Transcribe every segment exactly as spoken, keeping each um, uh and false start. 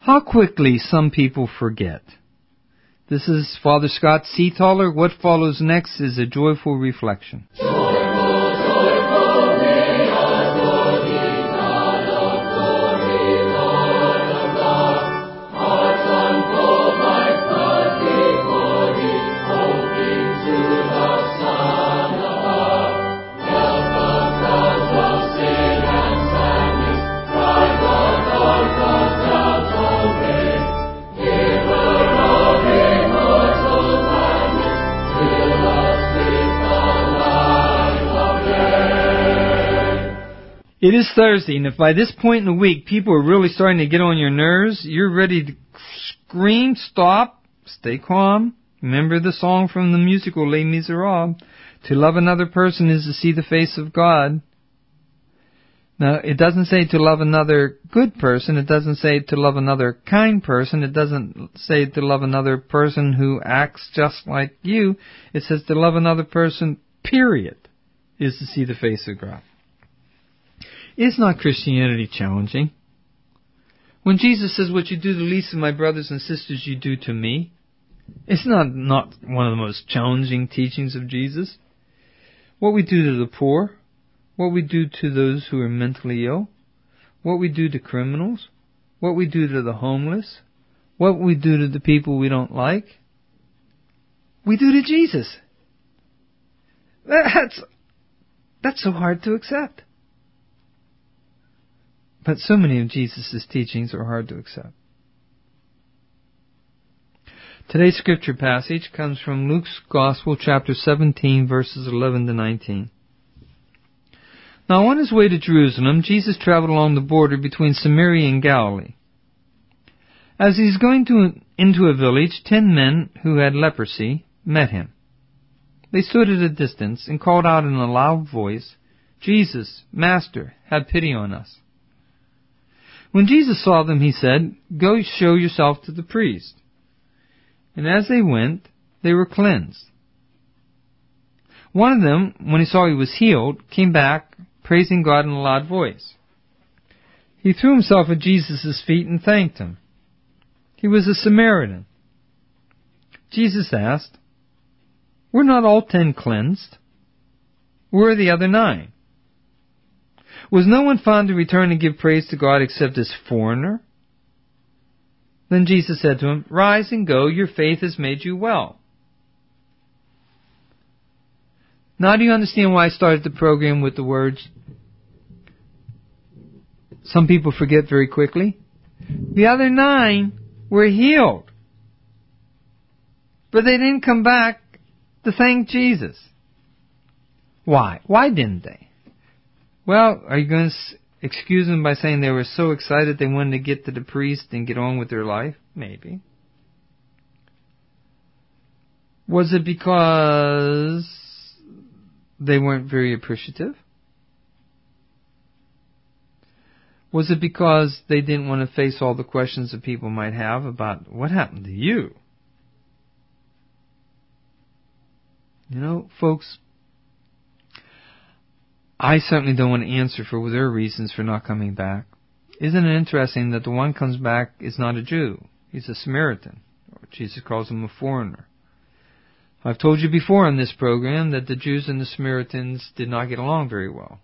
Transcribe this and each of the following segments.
How quickly some people forget. This is Father Scott Seethaler. What follows next is a joyful reflection. It is Thursday, and if by this point in the week people are really starting to get on your nerves, you're ready to scream, stop, stay calm. Remember the song from the musical Les Miserables, to love another person is to see the face of God. Now, it doesn't say to love another good person. It doesn't say to love another kind person. It doesn't say to love another person who acts just like you. It says to love another person, period, is to see the face of God. Is not Christianity challenging? When Jesus says, what you do to the least of my brothers and sisters, you do to me, it's not, not one of the most challenging teachings of Jesus. What we do to the poor, what we do to those who are mentally ill, what we do to criminals, what we do to the homeless, what we do to the people we don't like, we do to Jesus. That's, that's so hard to accept. But so many of Jesus' teachings are hard to accept. Today's scripture passage comes from Luke's Gospel, chapter seventeen, verses eleven to nineteen. Now on his way to Jerusalem, Jesus traveled along the border between Samaria and Galilee. As he was going to, into a village, ten men who had leprosy met him. They stood at a distance and called out in a loud voice, Jesus, Master, have pity on us. When Jesus saw them, he said, Go show yourself to the priest. And as they went, they were cleansed. One of them, when he saw he was healed, came back, praising God in a loud voice. He threw himself at Jesus' feet and thanked him. He was a Samaritan. Jesus asked, Were not all ten cleansed? Where are the other nine? Was no one found to return and give praise to God except this foreigner? Then Jesus said to him, Rise and go, your faith has made you well. Now do you understand why I started the program with the words, some people forget very quickly? The other nine were healed. But they didn't come back to thank Jesus. Why? Why didn't they? Well, are you going to excuse them by saying they were so excited they wanted to get to the priest and get on with their life? Maybe. Was it because they weren't very appreciative? Was it because they didn't want to face all the questions that people might have about what happened to you? You know, folks, I certainly don't want to answer for their reasons for not coming back. Isn't it interesting that the one comes back is not a Jew? He's a Samaritan. Jesus calls him a foreigner. I've told you before on this program that the Jews and the Samaritans did not get along very well.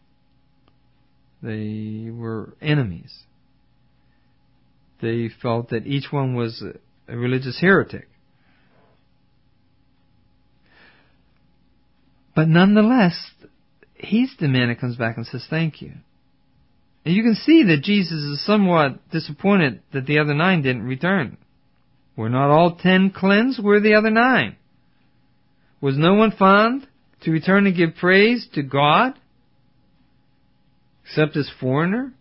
They were enemies. They felt that each one was a religious heretic. But nonetheless, he's the man that comes back and says thank you. And you can see that Jesus is somewhat disappointed that the other nine didn't return. Were not all ten cleansed? Where are the other nine? Was no one found to return and give praise to God except this foreigner?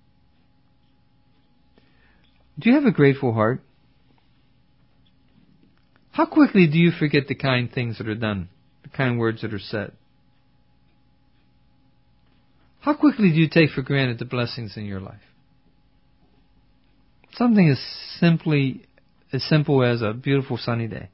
Do you have a grateful heart? How quickly do you forget the kind things that are done, the kind words that are said? How quickly do you take for granted the blessings in your life? Something as simply as simple as a beautiful sunny day.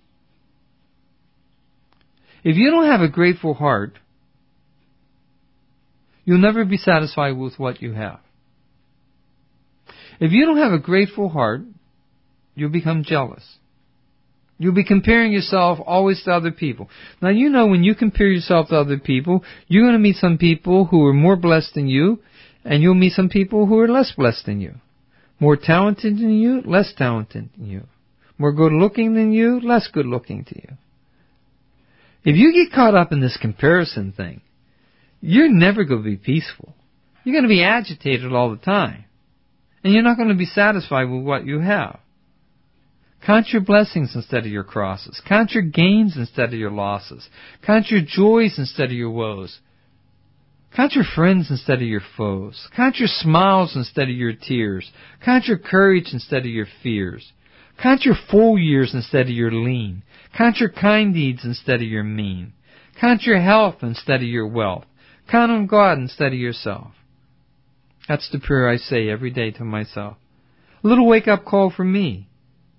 If you don't have a grateful heart, you'll never be satisfied with what you have. If you don't have a grateful heart, you'll become jealous. You'll be comparing yourself always to other people. Now, you know when you compare yourself to other people, you're going to meet some people who are more blessed than you, and you'll meet some people who are less blessed than you. More talented than you, less talented than you. More good-looking than you, less good-looking to you. If you get caught up in this comparison thing, you're never going to be peaceful. You're going to be agitated all the time. And you're not going to be satisfied with what you have. Count your blessings instead of your crosses. Count your gains instead of your losses. Count your joys instead of your woes. Count your friends instead of your foes. Count your smiles instead of your tears. Count your courage instead of your fears. Count your full years instead of your lean. Count your kind deeds instead of your mean. Count your health instead of your wealth. Count on God instead of yourself. That's the prayer I say every day to myself. A little wake-up call for me.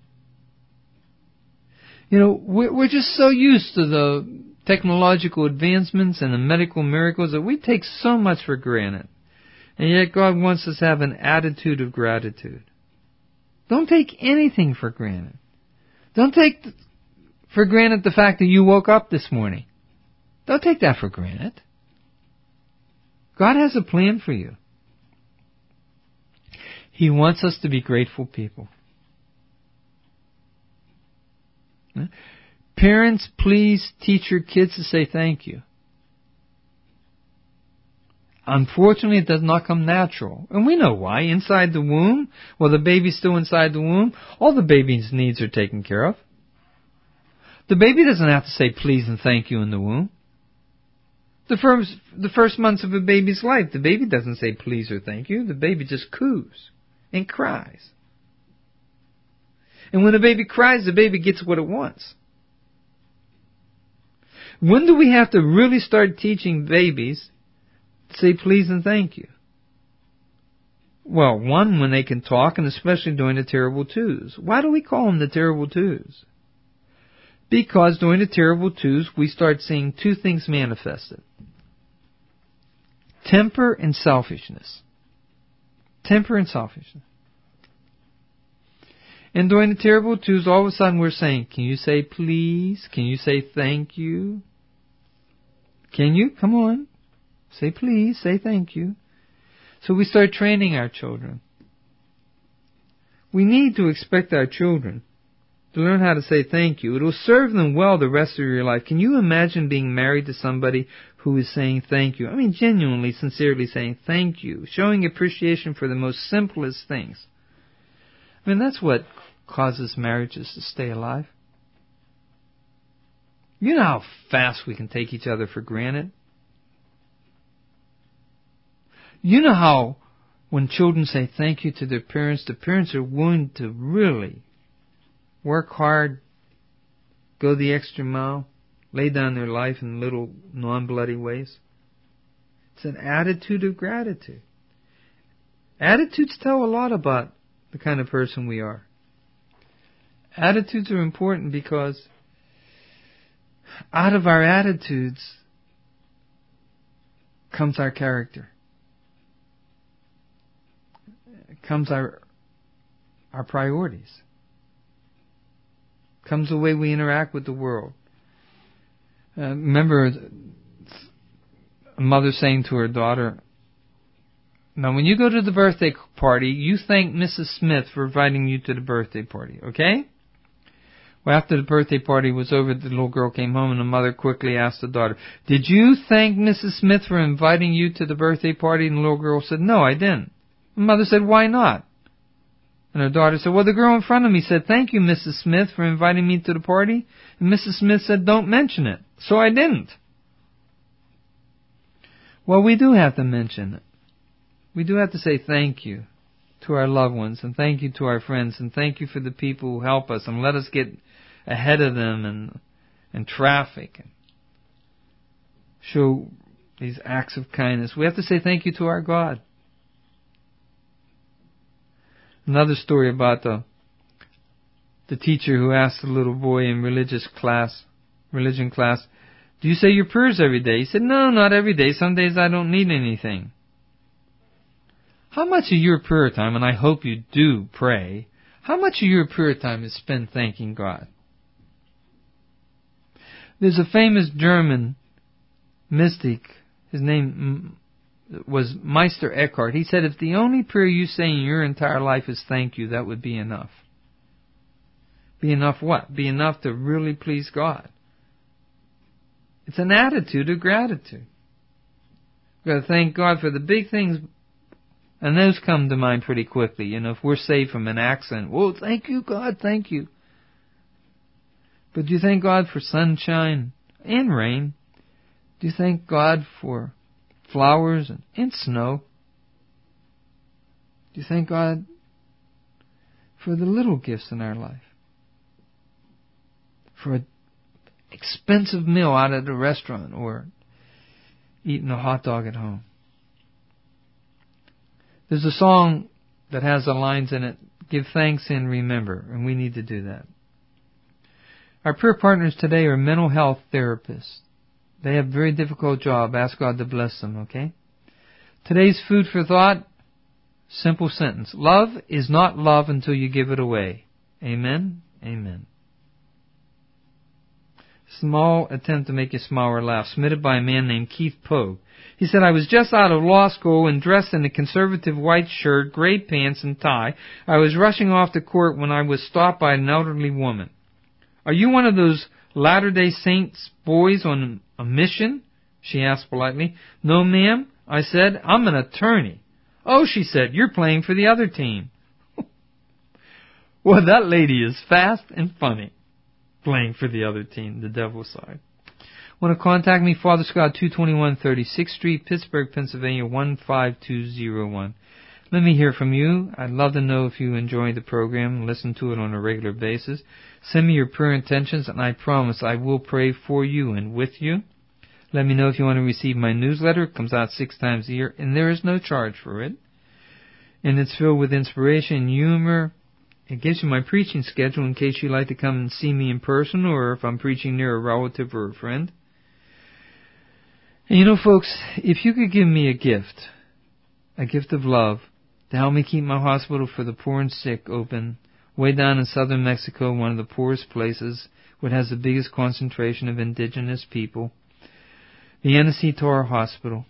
You know, we're just so used to the technological advancements and the medical miracles that we take so much for granted. And yet God wants us to have an attitude of gratitude. Don't take anything for granted. Don't take for granted the fact that you woke up this morning. Don't take that for granted. God has a plan for you. He wants us to be grateful people. Parents, please teach your kids to say thank you. Unfortunately, it does not come natural. And we know why. Inside the womb, while the baby's still inside the womb, all the baby's needs are taken care of. The baby doesn't have to say please and thank you in the womb. The first, the first months of a baby's life, the baby doesn't say please or thank you. The baby just coos and cries. And when the baby cries, the baby gets what it wants. When do we have to really start teaching babies to say please and thank you? Well, one, when they can talk, and especially during the terrible twos. Why do we call them the terrible twos? Because during the terrible twos, we start seeing two things manifested. Temper and selfishness. Temper and selfishness. And during the terrible twos, all of a sudden we're saying, can you say please? Can you say thank you? Can you? Come on. Say please. Say thank you. So we start training our children. We need to expect our children to learn how to say thank you. It will serve them well the rest of your life. Can you imagine being married to somebody who is saying thank you? I mean, genuinely, sincerely saying thank you. Showing appreciation for the most simplest things. I mean, that's what causes marriages to stay alive. You know how fast we can take each other for granted? You know how when children say thank you to their parents, the parents are willing to really work hard, go the extra mile, lay down their life in little non-bloody ways? It's an attitude of gratitude. Attitudes tell a lot about the kind of person we are. Attitudes are important because out of our attitudes comes our character. Comes our our priorities. Comes the way we interact with the world. Uh, remember a mother saying to her daughter, now when you go to the birthday party, you thank Missus Smith for inviting you to the birthday party, okay? Well, after the birthday party was over, the little girl came home and the mother quickly asked the daughter, did you thank Missus Smith for inviting you to the birthday party? And the little girl said, no, I didn't. The mother said, why not? And her daughter said, well, the girl in front of me said, thank you, Missus Smith, for inviting me to the party. And Missus Smith said, don't mention it. So I didn't. Well, we do have to mention it. We do have to say thank you to our loved ones, and thank you to our friends, and thank you for the people who help us and let us get ahead of them and in traffic and show these acts of kindness. We have to say thank you to our God. Another story about the the teacher who asked the little boy in religious class, religion class, do you say your prayers every day? He said, no, not every day. Some days I don't need anything. How much of your prayer time, and I hope you do pray, how much of your prayer time is spent thanking God? There's a famous German mystic, his name was Meister Eckhart. He said, if the only prayer you say in your entire life is thank you, that would be enough. Be enough what? Be enough to really please God. It's an attitude of gratitude. We've got to thank God for the big things, and those come to mind pretty quickly. You know, if we're saved from an accident, well, thank you, God, thank you. But do you thank God for sunshine and rain? Do you thank God for flowers and, and snow? Do you thank God for the little gifts in our life? For an expensive meal out at a restaurant or eating a hot dog at home? There's a song that has the lines in it, give thanks and remember, and we need to do that. Our prayer partners today are mental health therapists. They have a very difficult job. Ask God to bless them, okay? Today's food for thought, simple sentence. Love is not love until you give it away. Amen? Amen. Small attempt to make you smile or laugh, submitted by a man named Keith Pogue. He said, I was just out of law school and dressed in a conservative white shirt, gray pants, and tie. I was rushing off to court when I was stopped by an elderly woman. Are you one of those Latter-day Saints boys on a mission? She asked politely. No, ma'am, I said. I'm an attorney. Oh, she said, you're playing for the other team. Well, that lady is fast and funny. Playing for the other team, the devil's side. Want to contact me? Father Scott, two twenty-one thirty-sixth Street, Pittsburgh, Pennsylvania, one five two zero one. Let me hear from you. I'd love to know if you enjoy the program and listen to it on a regular basis. Send me your prayer intentions, and I promise I will pray for you and with you. Let me know if you want to receive my newsletter. It comes out six times a year, and there is no charge for it. And it's filled with inspiration, humor. It gives you my preaching schedule in case you'd like to come and see me in person, or if I'm preaching near a relative or a friend. And you know, folks, if you could give me a gift, a gift of love, to help me keep my hospital for the poor and sick open, way down in southern Mexico, one of the poorest places, which has the biggest concentration of indigenous people, the Annecy Torah Hospital.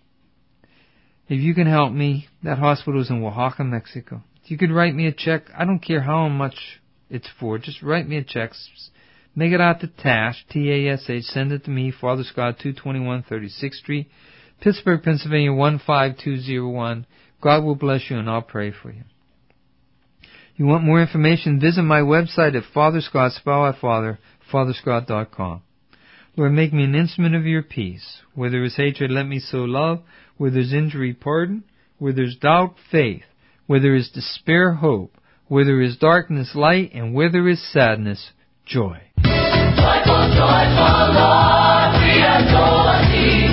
If you can help me, that hospital is in Oaxaca, Mexico. If you could write me a check, I don't care how much it's for, just write me a check. Make it out to Tash, T A S H, send it to me, Father Scott, two twenty-one thirty-sixth Street, Pittsburgh, Pennsylvania, one five two zero one. God will bless you, and I'll pray for you. You want more information, visit my website at Father Scott, spell out Father, father scott dot com. Lord, make me an instrument of your peace. Where there is hatred, let me sow love. Where there is injury, pardon. Where there is doubt, faith. Where there is despair, hope. Where there is darkness, light. And where there is sadness, joy. Joyful, joyful Lord, we adore thee.